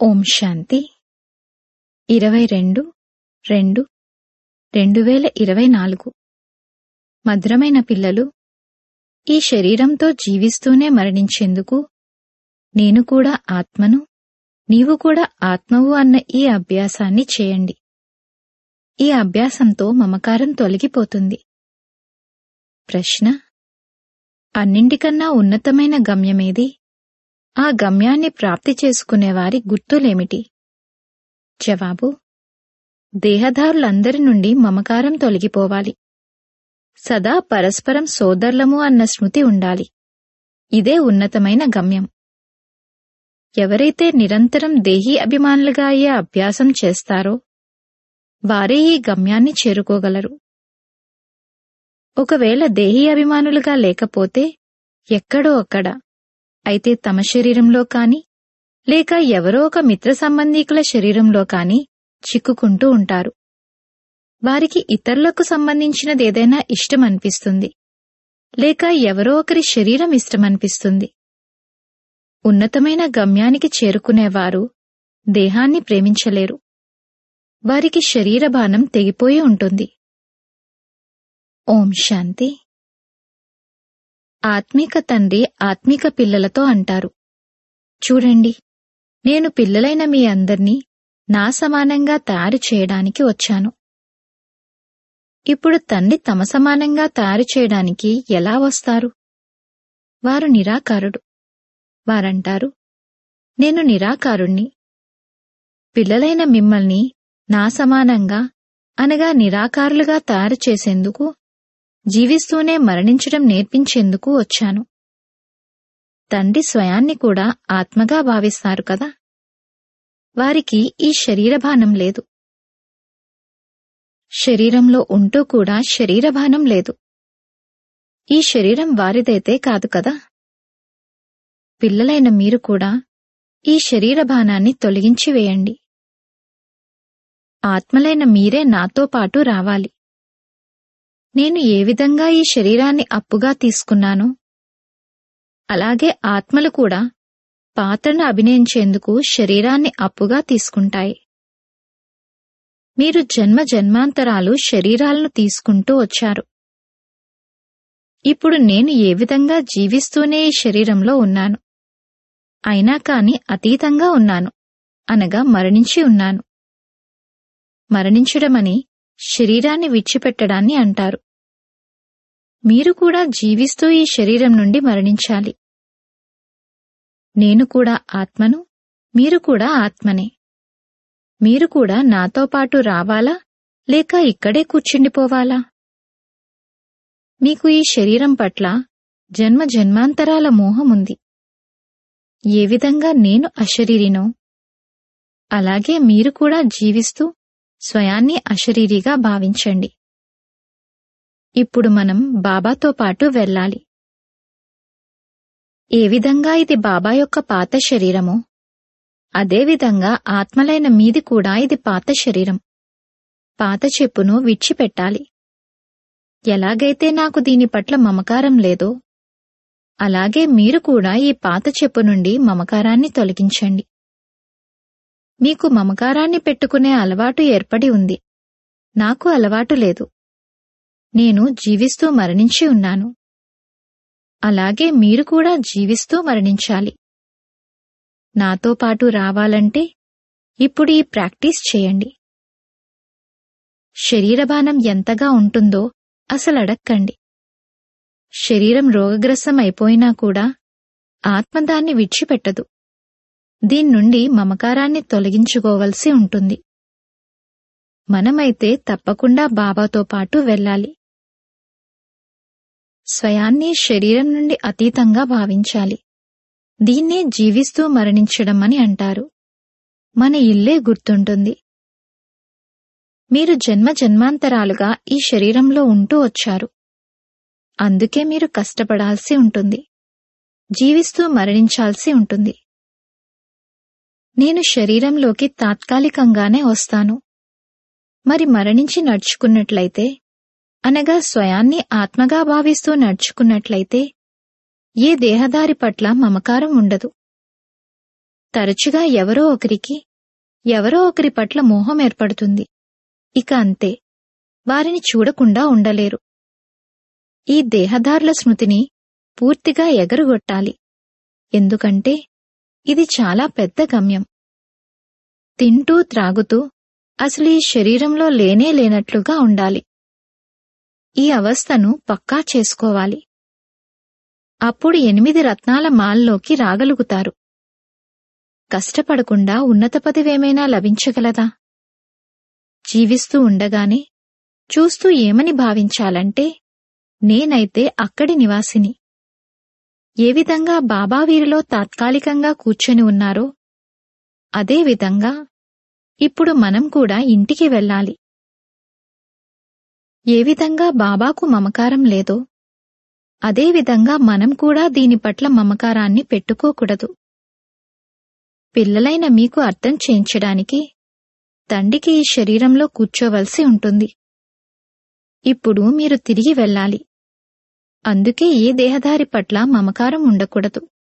ఓం శాంతి 22/2/2024 మధురమైన పిల్లలు, ఈ శరీరంతో జీవిస్తూనే మరణించేందుకు నేను కూడా ఆత్మను, నీవు కూడా ఆత్మవు అన్న ఈ అభ్యాసాన్ని చేయండి. ఈ అభ్యాసంతో మమకారం తొలగిపోతుంది. ప్రశ్న: అన్నింటికన్నా ఉన్నతమైన గమ్యమేది? ఆ గమ్యాన్ని ప్రాప్తి చేసుకునేవారి గుర్తులేమిటి? జవాబు: దేహదారులందరి నుండి మమకారం తొలగిపోవాలి. సదా పరస్పరం సోదరులము అన్న స్మృతి ఉండాలి. ఇదే ఉన్నతమైన గమ్యం. ఎవరైతే నిరంతరం దేహీ అభిమానులుగా అయ్యే అభ్యాసం చేస్తారో వారే ఈ గమ్యాన్ని చేరుకోగలరు. ఒకవేళ దేహీ అభిమానులుగా లేకపోతే ఎక్కడో అక్కడ, అయితే తమ శరీరంలో కాని లేక ఎవరో ఒక మిత్ర సంబంధీకుల శరీరంలో కాని చిక్కుకుంటూ ఉంటారు. వారికి ఇతరులకు సంబంధించినదేదైనా ఇష్టమనిపిస్తుంది, లేక ఎవరో ఒకరి శరీరం ఇష్టమనిపిస్తుంది. ఉన్నతమైన గమ్యానికి చేరుకునేవారు దేహాన్ని ప్రేమించలేరు. వారికి శరీరభానం తెగిపోయి ఉంటుంది. ఓం శాంతి. ఆత్మీక తండ్రి ఆత్మీక పిల్లలతో అంటారు, చూడండి, నేను పిల్లలైన మీ అందర్నీ నా సమానంగా తయారు చేయడానికి వచ్చాను. ఇప్పుడు తండ్రి తమ సమానంగా తయారు చేయడానికి ఎలా వస్తారు? వారు నిరాకారుడు. వారంటారు, నేను నిరాకారుణ్ణి. పిల్లలైన మిమ్మల్ని నా సమానంగా అనగా నిరాకారులుగా తయారు చేసేందుకు, జీవిస్తూనే మరణించడం నేర్పించేందుకు వచ్చాను. తండ్రి స్వయాన్ని కూడా ఆత్మగా భావిస్తారు కదా. వారికి ఈ శరీరభానం లేదు. శరీరంలో ఉంటూ కూడా శరీరభానం లేదు. ఈ శరీరం వారిదైతే కాదు కదా. పిల్లలైన మీరు కూడా ఈ శరీరభానాన్ని తొలగించి వేయండి. ఆత్మలైన మీరే నాతో పాటు రావాలి. నేను ఏ విధంగా ఈ శరీరాన్ని అప్పుగా తీసుకున్నానో అలాగే ఆత్మలు కూడా పాత్రను అభినయించేందుకు శరీరాన్ని అప్పుగా తీసుకుంటాయి. మీరు జన్మ జన్మాంతరాలు శరీరాలను తీసుకుంటూ వచ్చారు. ఇప్పుడు నేను ఏ విధంగా జీవిస్తూనే ఈ శరీరంలో ఉన్నాను, అయినా కాని అతీతంగా ఉన్నాను, అనగా మరణించి ఉన్నాను. మరణించడమని శరీరాన్ని విడిచిపెట్టడాన్ని అంటారు. మీరు కూడా జీవిస్తూ ఈ శరీరం నుండి మరణించాలి. నేను కూడా ఆత్మను, మీరు కూడా ఆత్మనే. మీరు కూడా నాతో పాటు రావాలా లేక ఇక్కడే కూర్చుండిపోవాలా? మీకు ఈ శరీరం పట్ల జన్మ జన్మాంతరాల మోహముంది. ఏ విధంగా నేను అశరీరినో అలాగే మీరు కూడా జీవిస్తూ స్వయాన్ని అశరీరిగా భావించండి. ఇప్పుడు మనం బాబాతో పాటు వెళ్ళాలి. ఏ విధంగా ఇది బాబా యొక్క పాత శరీరమో అదేవిధంగా ఆత్మలైన మీది కూడా ఇది పాత శరీరం. పాత చెప్పును విడిచిపెట్టాలి. ఎలాగైతే నాకు దీని పట్ల మమకారం లేదో అలాగే మీరు కూడా ఈ పాత చెప్పు నుండి మమకారాన్ని తొలగించండి. మీకు మమకారాన్ని పెట్టుకునే అలవాటు ఏర్పడి ఉంది. నాకు అలవాటు లేదు. నేను జీవిస్తూ మరణించి ఉన్నాను. అలాగే మీరు కూడా జీవిస్తూ మరణించాలి. నాతో పాటు రావాలంటే ఇప్పుడు ఈ ప్రాక్టీస్ చేయండి. శరీరభానం ఎంతగా ఉంటుందో అసలడక్కండి. శరీరం రోగగ్రస్తం అయిపోయినా కూడా ఆత్మ దాన్ని విడిచిపెట్టదు. దీన్నుండి మమకారాన్ని తొలగించుకోవలసి ఉంటుంది. మనమైతే తప్పకుండా బాబాతో పాటు వెళ్ళాలి. స్వయాన్ని శరీరం నుండి అతీతంగా భావించాలి. దీన్నే జీవిస్తూ మరణించడం అని అంటారు. మన ఇల్లే గుర్తుంటుంది. మీరు జన్మ జన్మాంతరాలుగా ఈ శరీరంలో ఉంటూ వచ్చారు. అందుకే మీరు కష్టపడాల్సి ఉంటుంది. జీవిస్తూ మరణించాల్సి ఉంటుంది. నేను శరీరంలోకి తాత్కాలికంగానే వస్తాను. మరి మరణించి నడుచుకున్నట్లయితే అనగా స్వయాన్ని ఆత్మగా భావిస్తూ నడుచుకున్నట్లయితే ఏ దేహదారి పట్ల మమకారం ఉండదు. తరచుగా ఎవరో ఒకరి పట్ల మోహం ఏర్పడుతుంది. ఇక అంతే, వారిని చూడకుండా ఉండలేరు. ఈ దేహదారుల స్మృతిని పూర్తిగా ఎగరగొట్టాలి. ఎందుకంటే ఇది చాలా పెద్ద గమ్యం. తింటూ త్రాగుతూ అసలు ఈ శరీరంలో లేనే లేనట్లుగా ఉండాలి. ఈ అవస్థను పక్కా చేసుకోవాలి. అప్పుడు 8 రత్నాల మాల్లోకి రాగలుగుతారు. కష్టపడకుండా ఉన్నత పదవేమైనా లభించగలదా? జీవిస్తూ ఉండగానే చూస్తూ ఏమని భావించాలంటే, నేనైతే అక్కడి నివాసిని. ఏ విధంగా బాబా వీరిలో తాత్కాలికంగా కూర్చొని ఉన్నారో అదే విధంగా ఇప్పుడు మనం కూడా ఇంటికి వెళ్ళాలి. ఏ విధంగా బాబాకు మమకారం లేదో అదే విధంగా మనం కూడా దీని పట్ల మమకారాన్ని పెట్టుకోకూడదు. పిల్లలైన మీకు అర్థం చేయించడానికి తండ్రికి ఈ శరీరంలో కూర్చోవలసి ఉంటుంది. ఇప్పుడు మీరు తిరిగి వెళ్ళాలి. అందుకే ఏ దేహధారి పట్ల మమకారం ఉండకూడదు.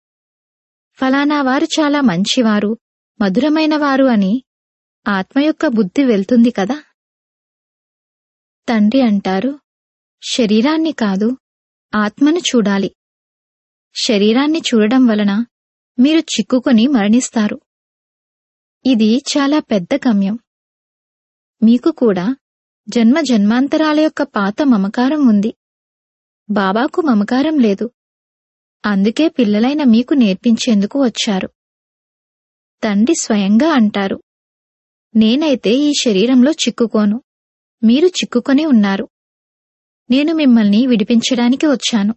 ఫలానా వారు చాలా మంచివారు, మధురమైనవారు అని ఆత్మ యొక్క బుద్ధి వెళ్తుంది కదా. తండ్రి అంటారు, శరీరాన్ని కాదు, ఆత్మను చూడాలి. శరీరాన్ని చూడడం వలన మీరు చిక్కుకొని మరణిస్తారు. ఇది చాలా పెద్ద గమ్యం. మీకు కూడా జన్మ జన్మాంతరాల యొక్క పాత మమకారం ఉంది. బాబాకు మమకారం లేదు. అందుకే పిల్లలైన మీకు నేర్పించేందుకు వచ్చారు. తండ్రి స్వయంగా అంటారు, నేనైతే ఈ శరీరంలో చిక్కుకోను, మీరు చిక్కుకొని ఉన్నారు. నేను మిమ్మల్ని విడిపించడానికి వచ్చాను.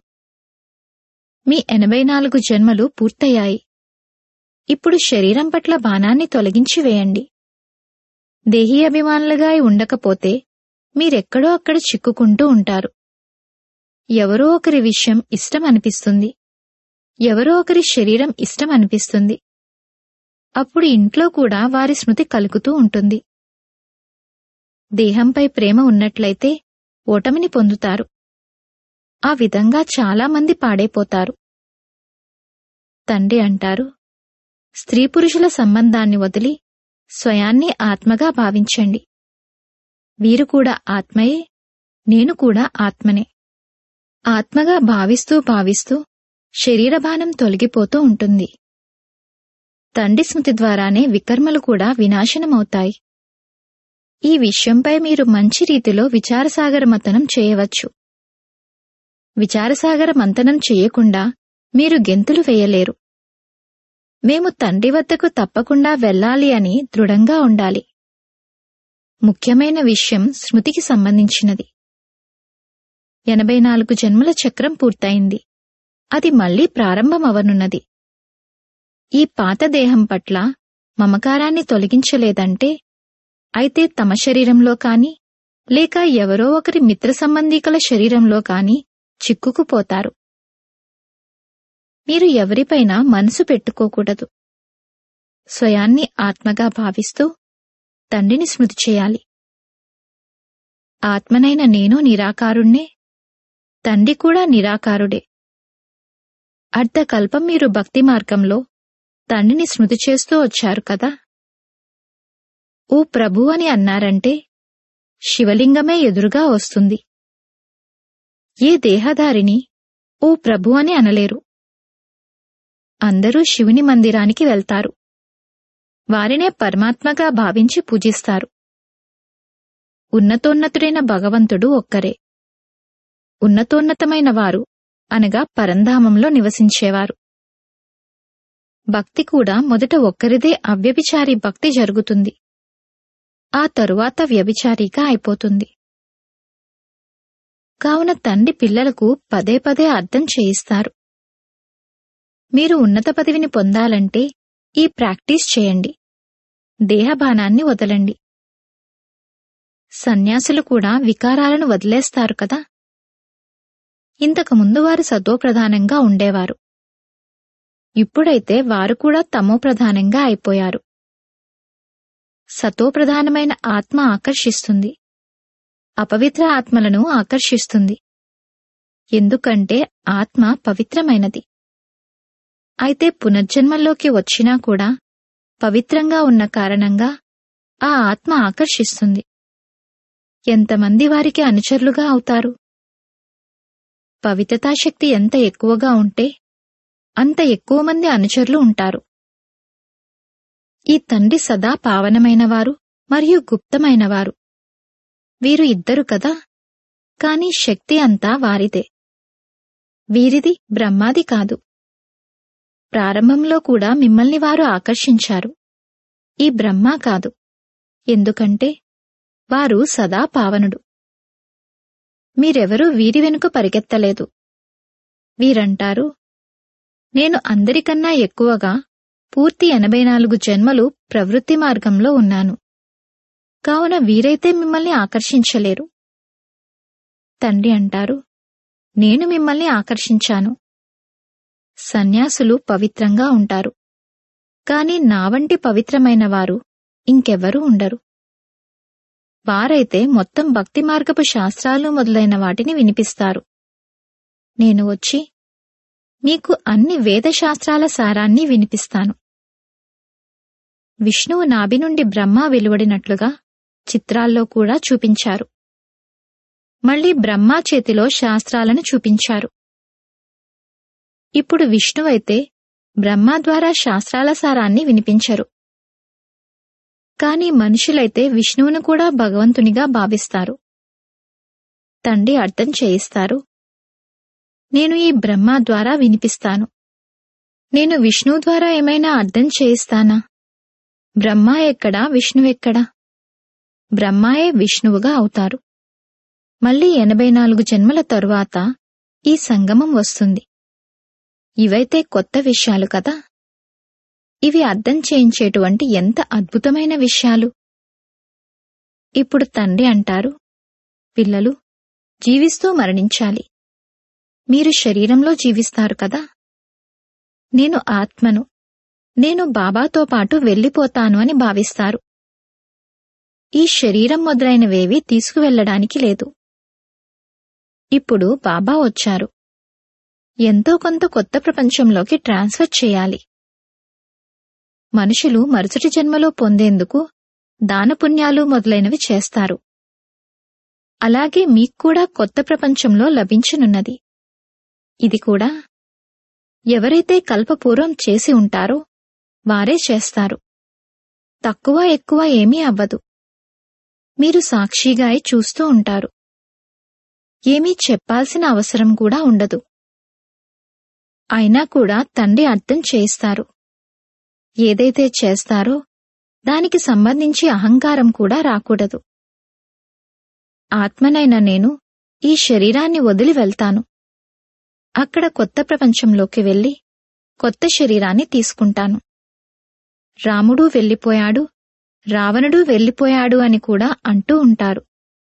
మీ 84 జన్మలు పూర్తయ్యాయి. ఇప్పుడు శరీరం పట్ల బాణాన్ని తొలగించి వేయండి. దేహీ అభిమానులుగా ఉండకపోతే మీరెక్కడో అక్కడ చిక్కుకుంటూ ఉంటారు. ఎవరో ఒకరి విషయం ఇష్టం అనిపిస్తుంది, ఎవరో ఒకరి శరీరం ఇష్టం అనిపిస్తుంది. అప్పుడు ఇంట్లో కూడా వారి స్మృతి కలుగుతూ ఉంటుంది. దేహంపై ప్రేమ ఉన్నట్లయితే ఓటమిని పొందుతారు. ఆ విధంగా చాలామంది పాడైపోతారు. తండ్రి అంటారు, స్త్రీ పురుషుల సంబంధాన్ని వదిలి స్వయాన్ని ఆత్మగా భావించండి. వీరు కూడా ఆత్మయే, నేను కూడా ఆత్మనే. ఆత్మగా భావిస్తూ భావిస్తూ శరీరభానం తొలగిపోతూ ఉంటుంది. తండ్రి స్మృతి ద్వారానే వికర్మలు కూడా వినాశనమవుతాయి. ఈ విషయంపై మీరు మంచి రీతిలో విచారసాగర మంథనం చేయవచ్చు. విచారసాగర మంథనం చేయకుండా మీరు గెంతులు వేయలేరు. మేము తండ్రి వద్దకు తప్పకుండా వెళ్ళాలి అని దృఢంగా ఉండాలి. ముఖ్యమైన విషయం స్మృతికి సంబంధించినది. 84 జన్మల చక్రం పూర్తయింది. అది మళ్లీ ప్రారంభమవనున్నది. ఈ పాత దేహం పట్ల మమకారాన్ని తొలగించలేదంటే అయితే తమ శరీరంలో కాని లేక ఎవరో ఒకరి మిత్ర సంబంధీకుల శరీరంలో కాని చిక్కుకుపోతారు. మీరు ఎవరిపైనా మనసు పెట్టుకోకూడదు. స్వయాన్ని ఆత్మగా భావిస్తూ తండ్రిని స్మృతి చేయాలి. ఆత్మనైన నేను నిరాకారుణ్ణే, తండ్రి కూడా నిరాకారుడే. అర్ధకల్పం మీరు భక్తి మార్గంలో తండ్రిని స్మృతి చేస్తూ వచ్చారు కదా. ఓ ప్రభు అని అన్నారంటే శివలింగమే ఎదురుగా వస్తుంది. ఏ దేహధారిని ఓ ప్రభు అని అనలేరు. అందరూ శివుని మందిరానికి వెళ్తారు. వారినే పరమాత్మగా భావించి పూజిస్తారు. ఉన్నతోన్నతుడైన భగవంతుడు ఒక్కరే. ఉన్నతోన్నతమైన వారు అనగా పరంధామంలో నివసించేవారు. భక్తి కూడా మొదట ఒక్కరిదే అవ్యభిచారి భక్తి జరుగుతుంది. ఆ తరువాత వ్యభిచారిగా అయిపోతుంది. కావున తండ్రి పిల్లలకు పదే పదే అర్థం చేయిస్తారు. మీరు ఉన్నత పదవిని పొందాలంటే ఈ ప్రాక్టీస్ చేయండి. దేహబాణాన్ని వదలండి. సన్యాసులు కూడా వికారాలను వదిలేస్తారు కదా. ఇంతకుముందు వారు సతోప్రధానంగా ఉండేవారు. ఇప్పుడైతే వారు కూడా తమోప్రధానంగా అయిపోయారు. సతోప్రధానమైన ఆత్మ ఆకర్షిస్తుంది, అపవిత్ర ఆత్మలను ఆకర్షిస్తుంది. ఎందుకంటే ఆత్మ పవిత్రమైనది. అయితే పునర్జన్మల్లోకి వచ్చినా కూడా పవిత్రంగా ఉన్న కారణంగా ఆ ఆత్మ ఆకర్షిస్తుంది. ఎంతమంది వారికి అనుచరులుగా అవుతారు? పవిత్రతాశక్తి ఎంత ఎక్కువగా ఉంటే అంత ఎక్కువ మంది అనుచరులు ఉంటారు. ఈ తండ్రి సదా పావనమైనవారు మరియు గుప్తమైనవారు. వీరు ఇద్దరు కదా, కాని శక్తి అంతా వారిదే. వీరిది బ్రహ్మాది కాదు. ప్రారంభంలో కూడా మిమ్మల్ని వారు ఆకర్షించారు, ఈ బ్రహ్మ కాదు. ఎందుకంటే వారు సదా పావనుడు. మీరెవరూ వీరి వెనుక పరిగెత్తలేదు. వీరంటారు, నేను అందరికన్నా ఎక్కువగా పూర్తి 84 జన్మలు ప్రవృత్తి మార్గంలో ఉన్నాను, కావున వీరైతే మిమ్మల్ని ఆకర్షించలేరు. తండ్రి అంటారు, నేను మిమ్మల్ని ఆకర్షించాను. సన్యాసులు పవిత్రంగా ఉంటారు, కాని నా వంటి పవిత్రమైన వారు ఇంకెవ్వరూ ఉండరు. వారైతే మొత్తం భక్తి మార్గపు శాస్త్రాలు మొదలైన వాటిని వినిపిస్తారు. నేను వచ్చి మీకు అన్ని వేదశాస్త్రాల సారాన్ని వినిపిస్తాను. విష్ణువు నాభి నుండి బ్రహ్మ వెలువడినట్లుగా చిత్రాల్లో కూడా చూపించారు. మళ్లీ బ్రహ్మ చేతిలో శాస్త్రాలను చూపించారు. ఇప్పుడు విష్ణువైతే బ్రహ్మ ద్వారా శాస్త్రాల సారాన్ని వినిపించరు. కాని మనుషులైతే విష్ణువును కూడా భగవంతునిగా భావిస్తారు. తండ్రి అర్థం చేయిస్తారు, నేను ఈ బ్రహ్మ ద్వారా వినిపిస్తాను. నేను విష్ణువు ద్వారా ఏమైనా అర్థం చేయిస్తానా? బ్రహ్మ ఎక్కడా, విష్ణువెక్కడా? బ్రహ్మాయే విష్ణువుగా అవుతారు. మళ్లీ 84 జన్మల తరువాత ఈ సంగమం వస్తుంది. ఇవైతే కొత్త విషయాలు కదా. ఇవి అర్థం చేయించేటువంటి ఎంత అద్భుతమైన విషయాలు. ఇప్పుడు తండ్రి అంటారు, పిల్లలు జీవిస్తూ మరణించాలి. మీరు శరీరంలో జీవిస్తారు కదా. నేను ఆత్మను, నేను బాబాతో పాటు వెళ్ళిపోతాను అని భావిస్తారు. ఈ శరీరం మొదలైనవేవీ తీసుకువెళ్లడానికి లేదు. ఇప్పుడు బాబా వచ్చారు. ఎంతో కొంత కొత్త ప్రపంచంలోకి ట్రాన్స్ఫర్ చేయాలి. మనుషులు మరుసటి జన్మలో పొందేందుకు దానపుణ్యాలు మొదలైనవి చేస్తారు. అలాగే మీక్కూడా కొత్త ప్రపంచంలో లభించనున్నది. ఇది కూడా ఎవరైతే కల్పపూర్వం చేసి ఉంటారో వారే చేస్తారు. తక్కువ ఎక్కువ ఏమీ అవ్వదు. మీరు సాక్షిగా చూస్తూ ఉంటారు. ఏమీ చెప్పాల్సిన అవసరం కూడా ఉండదు. అయినా కూడా తండ్రి అర్థం చేయిస్తారు. ఏదైతే చేస్తారో దానికి సంబంధించి అహంకారం కూడా రాకూడదు. ఆత్మనైన నేను ఈ శరీరాన్ని వదిలి వెళ్తాను. అక్కడ కొత్త ప్రపంచంలోకి వెళ్లి కొత్త శరీరాన్ని తీసుకుంటాను. రాముడు వెళ్ళిపోయాడు, రావణుడు వెళ్ళిపోయాడు అని కూడా అంటూ ఉంటారు.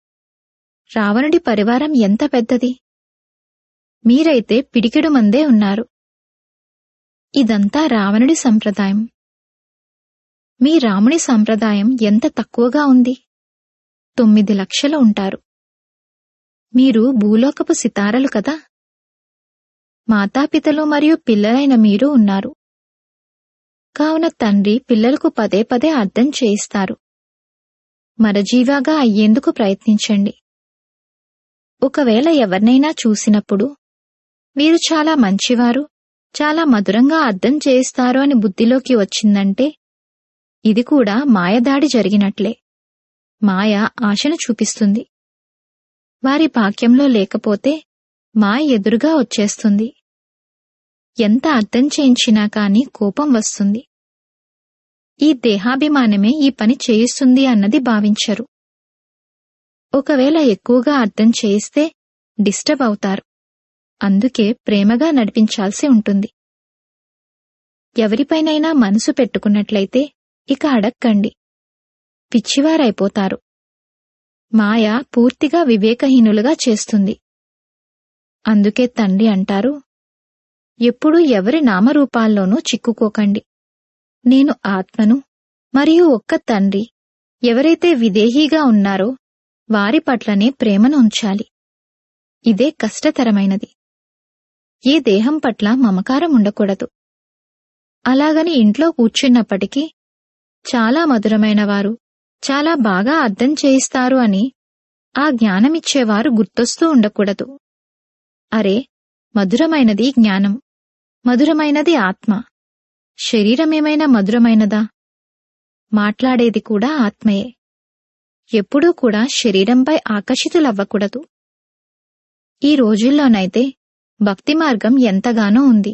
రావణుడి పరివారం ఎంత పెద్దది. మీరైతే పిడికెడు మందే ఉన్నారు. ఇదంతా రావణుడి సంప్రదాయం. మీ రాముని సంప్రదాయం ఎంత తక్కువగా ఉంది. 9 లక్షలు ఉంటారు. మీరు భూలోకపు సితారలు కదా. మాతాపితలు మరియు పిల్లలైన మీరు ఉన్నారు. కావున తండ్రి పిల్లలకు పదే పదే అర్థం చేయిస్తారు. మరజీవాగా అయ్యేందుకు ప్రయత్నించండి. ఒకవేళ ఎవరినైనా చూసినప్పుడు మీరు చాలా మంచివారు, చాలా మధురంగా అర్థం చేయిస్తారు అని బుద్ధిలోకి వచ్చిందంటే ఇది కూడా మాయదాడి జరిగినట్లే. మాయ ఆశను చూపిస్తుంది. వారి భాగ్యంలో లేకపోతే మాయ ఎదురుగా వచ్చేస్తుంది. ఎంత అర్థం చేయించినా కాని కోపం వస్తుంది. ఈ దేహాభిమానమే ఈ పని చేయిస్తుంది అన్నది భావించరు. ఒకవేళ ఎక్కువగా అర్థం చేయిస్తే డిస్టర్బ్ అవుతారు. అందుకే ప్రేమగా నడిపించాల్సి ఉంటుంది. ఎవరిపైనైనా మనసు పెట్టుకున్నట్లయితే ఇక అడక్కండి, పిచ్చివారైపోతారు. మాయ పూర్తిగా వివేకహీనులుగా చేస్తుంది. అందుకే తండ్రి అంటారు, ఎప్పుడూ ఎవరి నామరూపాల్లోనూ చిక్కుకోకండి. నేను ఆత్మను మరియు ఒక్క తండ్రి ఎవరైతే విదేహీగా ఉన్నారో వారి పట్లనే ప్రేమను ఉంచాలి. ఇదే కష్టతరమైనది. ఏ దేహం పట్ల మమకారం ఉండకూడదు. అలాగని ఇంట్లో కూర్చున్నప్పటికీ చాలా మధురమైనవారు, చాలా బాగా అర్థం చేయిస్తారు అని ఆ జ్ఞానమిచ్చేవారు గుర్తొస్తూ ఉండకూడదు. అరే, మధురమైనది జ్ఞానం, మధురమైనది ఆత్మ. శరీరమేమైనా మధురమైనదా? మాట్లాడేది కూడా ఆత్మయే. ఎప్పుడూ కూడా శరీరంపై ఆకర్షితులవ్వకూడదు. ఈ రోజుల్లోనైతే భక్తి మార్గం ఎంతగానో ఉంది.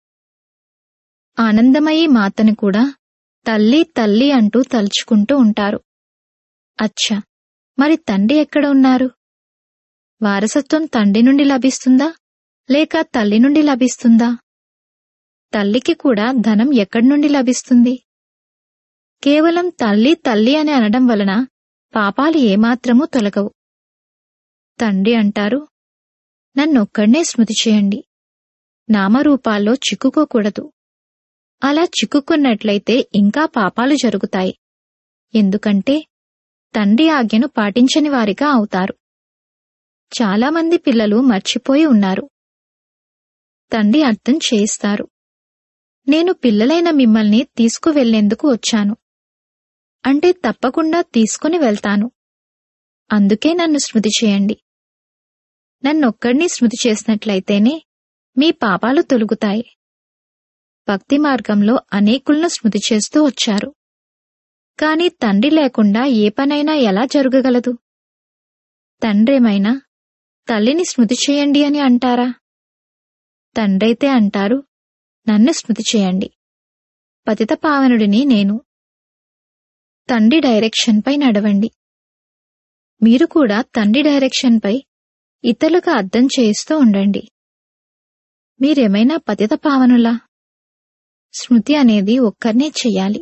ఆనందమయీ మాతను కూడా తల్లి తల్లి అంటూ తలుచుకుంటూ ఉంటారు. అచ్చా, మరి తండ్రి ఎక్కడ ఉన్నారు? వారసత్వం తండ్రి నుండి లభిస్తుందా లేక తల్లి నుండి లభిస్తుందా? తల్లికి కూడా ధనం ఎక్కడి నుండి లభిస్తుంది? కేవలం తల్లి తల్లి అని అనడం వలన పాపాలు ఏమాత్రమూ తొలగవు. తండ్రి అంటారు, నన్నొక్కడ్నే స్మృతి చేయండి, నామరూపాల్లో చిక్కుకోకూడదు. అలా చిక్కుకున్నట్లయితే ఇంకా పాపాలు జరుగుతాయి. ఎందుకంటే తండ్రి ఆజ్ఞను పాటించని వారిగా అవుతారు. చాలామంది పిల్లలు మర్చిపోయి ఉన్నారు. తండ్రి అర్థం చేయిస్తారు, నేను పిల్లలైన మిమ్మల్ని తీసుకువెళ్లేందుకు వచ్చాను, అంటే తప్పకుండా తీసుకుని వెళ్తాను. అందుకే నన్ను స్మృతి చేయండి. నన్నొక్కడిని స్మృతి చేసినట్లయితేనే మీ పాపాలు తొలగుతాయి. భక్తి మార్గంలో అనేకులను స్మృతి చేస్తూ వచ్చారు. కాని తండ్రి లేకుండా ఏ పనైనా ఎలా జరగగలదు? తండ్రేమైనా తల్లిని స్మృతి చేయండి అని అంటారా? తండ్రైతే అంటారు, నన్ను స్మృతి చేయండి, పతిత పావనుడిని నేను. తండ్రి డైరెక్షన్పై నడవండి. మీరు కూడా తండ్రి డైరెక్షన్పై ఇతరులకు అర్థం చేయిస్తూ ఉండండి. మీరేమైనా పతిత పావనులా? స్మృతి అనేది ఒక్కర్నే చెయ్యాలి.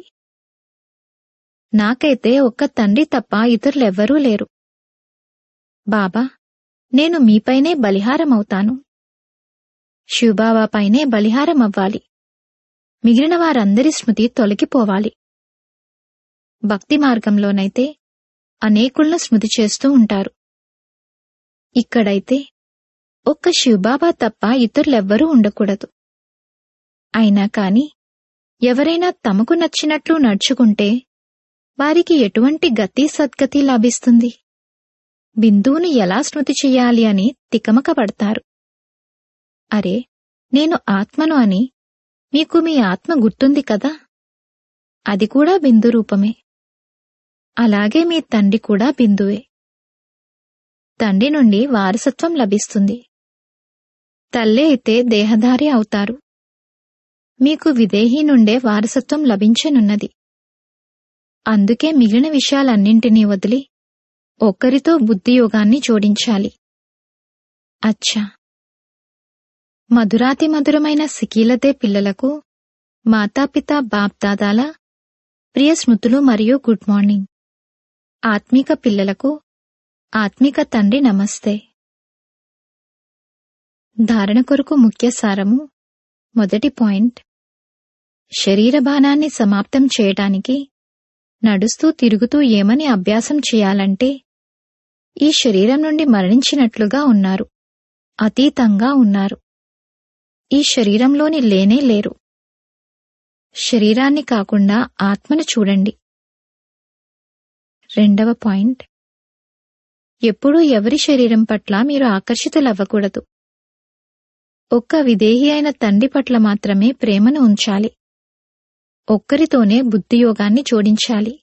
నాకైతే ఒక్క తండ్రి తప్ప ఇతరులెవ్వరూ లేరు. బాబా, నేను మీపైనే బలిహారమవుతాను. శివబాబాపైనే బలిహారమవ్వాలి. మిగిలిన వారందరి స్మృతి తొలగిపోవాలి. భక్తి మార్గంలోనైతే అనేకులను స్మృతి చేస్తూ ఉంటారు. ఇక్కడైతే ఒక్క శివబాబా తప్ప ఇతరులెవ్వరూ ఉండకూడదు. అయినా కాని ఎవరైనా తమకు నచ్చినట్లు నడుచుకుంటే వారికి ఎటువంటి గతి సద్గతి లభిస్తుంది? బిందువును ఎలా స్మృతి చెయ్యాలి అని తికమక పడతారు. అరే, నేను ఆత్మను అని మీకు మీ ఆత్మ గుర్తుంది కదా, అది కూడా బిందు రూపమే. అలాగే మీ తండ్రి కూడా బిందువే. తండ్రి నుండి వారసత్వం లభిస్తుంది. తల్లి అయితే దేహధారి అవుతారు. మీకు విదేహి నుండే వారసత్వం లభించనున్నది. అందుకే మిగిలిన విషయాలన్నింటినీ వదిలి ఒక్కరితో బుద్ధియోగాన్ని జోడించాలి. అచ్చా, మధురాతి మధురమైన సికీలతే పిల్లలకు మాతాపిత బాప్దాదాల ప్రియ స్మృతులు మరియు గుడ్ మార్నింగ్. ఆత్మిక పిల్లలకు ఆత్మిక తండ్రి నమస్తే. ధారణ కొరకు ముఖ్య సారము. మొదటి పాయింట్, శరీరభానాన్ని సమాప్తం చేయటానికి నడుస్తూ తిరుగుతూ ఏమని అభ్యాసం చేయాలంటే, ఈ శరీరం నుండి మరణించినట్లుగా ఉన్నారు, అతీతంగా ఉన్నారు. ఈ శరీరంలోని లేనే లేరు. శరీరాన్ని కాకుండా ఆత్మను చూడండి. రెండవ పాయింట్, ఎప్పుడూ ఎవరి శరీరం పట్ల మీరు ఆకర్షితులవ్వకూడదు. ఒక్క విదేహి అయిన తండ్రి పట్ల మాత్రమే ప్రేమను ఉంచాలి. ఒక్కరితోనే బుద్ధియోగాన్ని జోడించాలి.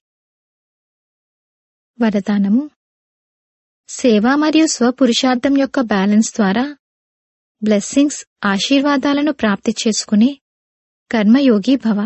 వరదానము. సేవ మరియు స్వపురుషార్థం యొక్క బ్యాలెన్స్ ద్వారా బ్లెస్సింగ్స్, ఆశీర్వాదాలను ప్రాప్తి చేసుకునే కర్మయోగి భవ.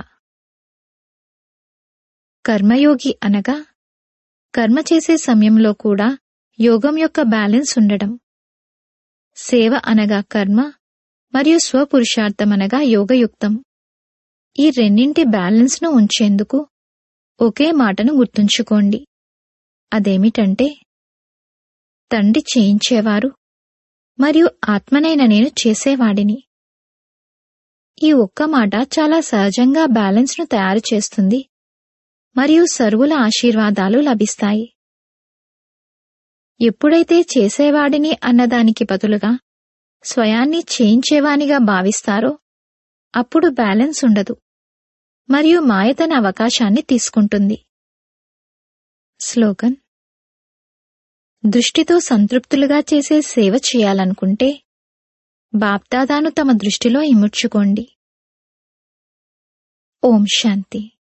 కర్మయోగి అనగా కర్మ చేసే సమయంలో కూడా యోగం యొక్క బ్యాలెన్స్ ఉండడం. సేవ అనగా కర్మ మరియు స్వపురుషార్థం అనగా యోగయుక్తం. ఈ రెండింటి బ్యాలెన్స్ను ఉంచేందుకు ఒకే మాటను గుర్తుంచుకోండి. అదేమిటంటే, తండ్రి చేయించేవారు మరియు ఆత్మనైన నేను చేసేవాడిని. ఈ ఒక్క మాట చాలా సహజంగా బ్యాలెన్స్ను తయారు చేస్తుంది మరియు సర్వుల ఆశీర్వాదాలు లభిస్తాయి. ఎప్పుడైతే చేసేవాడిని అన్నదానికి బదులుగా స్వయాన్ని చేయించేవానిగా భావిస్తారో అప్పుడు బ్యాలెన్స్ ఉండదు. మరియు మాయ తన అవకాశాన్ని తీసుకుంటుంది. స్లోగన్: దృష్టితో సంతృప్తులుగా చేసే సేవ చేయాలనుకుంటే బాప్దాదాను తమ దృష్టిలో ఇముడ్చుకోండి. ఓం శాంతి.